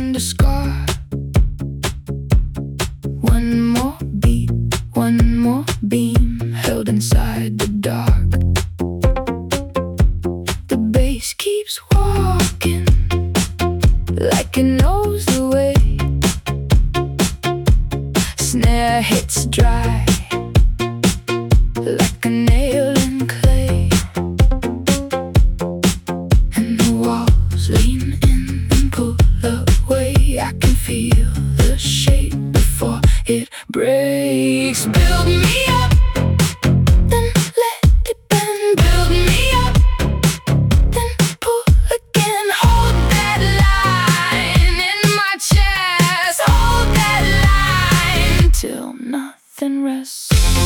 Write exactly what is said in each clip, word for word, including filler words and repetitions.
and a scar. One more beat, one more beam, held inside the dark. The bass keeps walking like it knows the way. Snare hits dry like a nail in clay, and the walls lean in and pull away. I can feel the shape before it breaks. Build me up, then let it bend. Build me up, then pull again. Hold that line in my chest. Hold that line till nothing rests.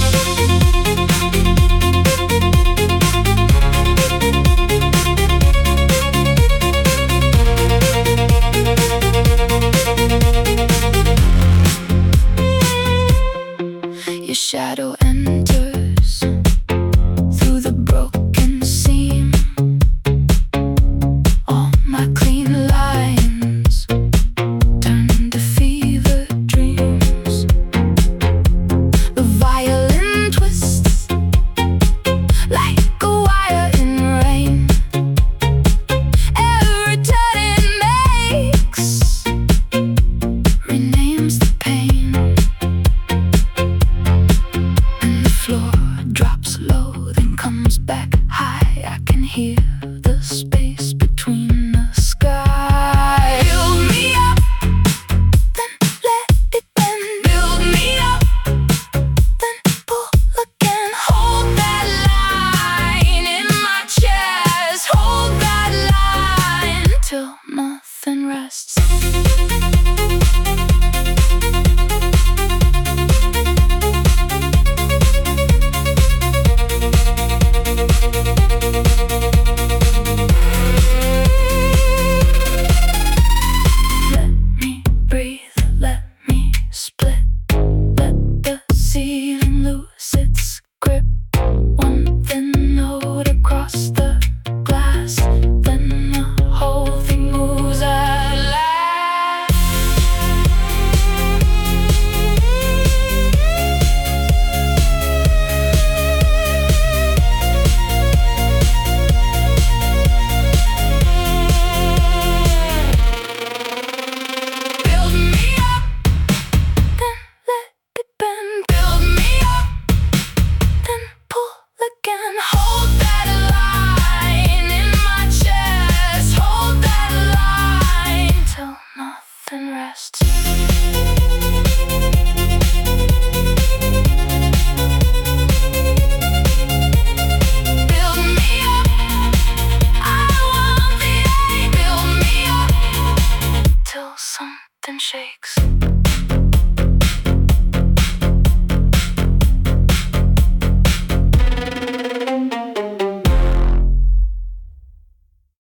Your shadow enters through the broken seam. All my clean lines turn to fever dreams. The violin twists like a wire in rain. Every turn it makes renames the pain. Floor drops low, then comes back high. I can hear the space between the sky. Build me up, then let it bend. Build me up, then pull again. Hold that line in my chest. Hold that line till nothing rests. Rests. Build me up, I want the A. Build me up till something shakes.